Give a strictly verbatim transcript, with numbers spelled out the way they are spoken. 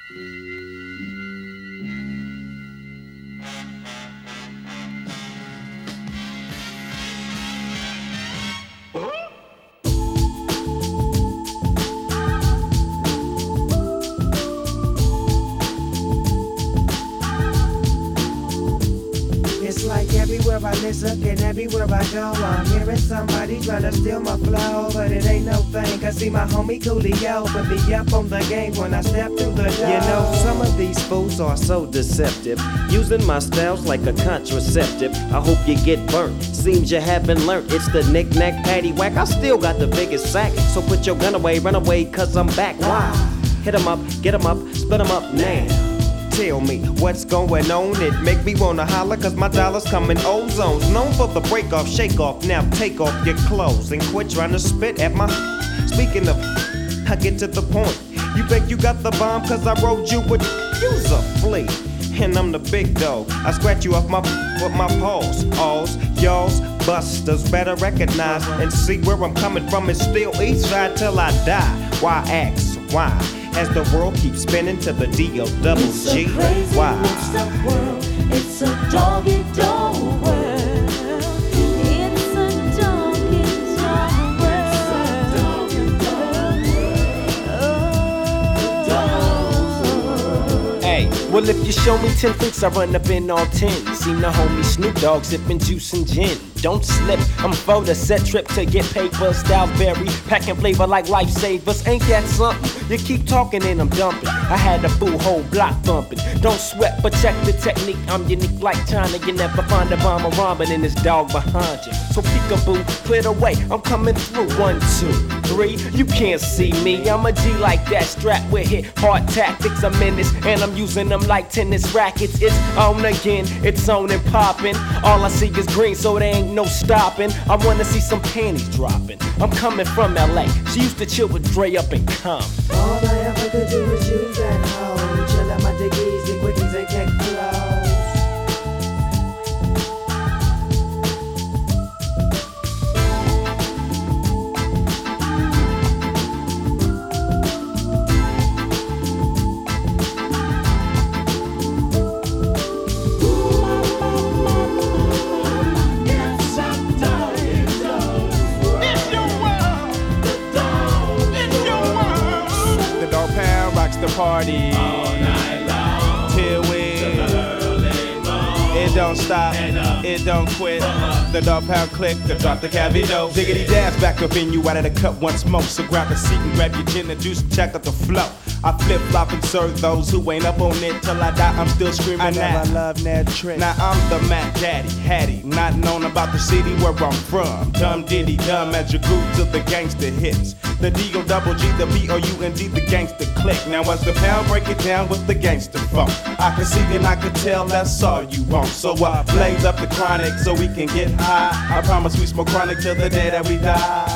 It's like everywhere I listen and everywhere I go, I'm hearing somebody trying to steal my flow, but it ain't no thing. I see my homie Coolio put me up on the game when I step through the door. You know, some of these fools are so deceptive, using my styles like a contraceptive. I hope you get burnt. Seems you haven't learned. It's the knick-knack, paddywhack. I still got the biggest sack, so put your gun away, run away, cause I'm back. Why? Hit 'em up, get 'em up, split 'em up now. Tell me what's going on. It make me wanna holler cause my dollars come in ozones. Known for the break off, shake off. Now take off your clothes and quit trying to spit at my. Speaking of, I get to the point. You think you got the bomb cause I rode you with. You's a flea, and I'm the big dog. I scratch you off my with my paws. Alls, y'alls, busters better recognize and see where I'm coming from. It's still east side till I die. Why ask? Why? As the world keeps spinning to the D O double G. It's a crazy Why? mixed up world. It's a doggy dog world. It's a doggy dog world. Oh. Hey, well if you show me ten freaks, I run up in all ten. Seen the homie Snoop Dogg sipping juice and gin. Don't slip, I'm for the set trip to get paper. Styles vary, packing flavor like lifesavers. Ain't that something? You keep talking and I'm dumping. I had a full whole block thumping. Don't sweat, but check the technique. I'm unique like China. You never find a bomber rhyming in this dog behind you. So peekaboo, clear the way. I'm coming through. One, two, three. You can't see me. I'm a G like that, strapped with hit hard tactics. I'm in this, and I'm using them like tennis rackets. It's on again, it's on and popping. All I see is green, so there ain't no stopping. I wanna see some panties dropping. I'm coming from L A. She used to chill with Dre up in Compton. All I ever could do is use that hoe. Chill out my diggies, get quickies and kick flows. The party all night long till we it don't stop, it don't quit. The dog pound click, the drop the cabbie dough. Diggity dash back up in you out of the cup once more. So grab a seat and grab your gin and juice and check out the flow. I flip flop and serve those who ain't up on it till I die. I'm still screaming. I never love that trick. Now I'm the Mac Daddy, Hattie, not known about the city where I'm from. Dumb diddy dumb as you grew to the gangster hits. The D O double G, the B O U N D, the gangster click. Now as the pound break it down with the gangster funk, I can see and I can tell that's all you want. So I blaze up the chronic so we can get high. I promise we smoke chronic till the day that we die.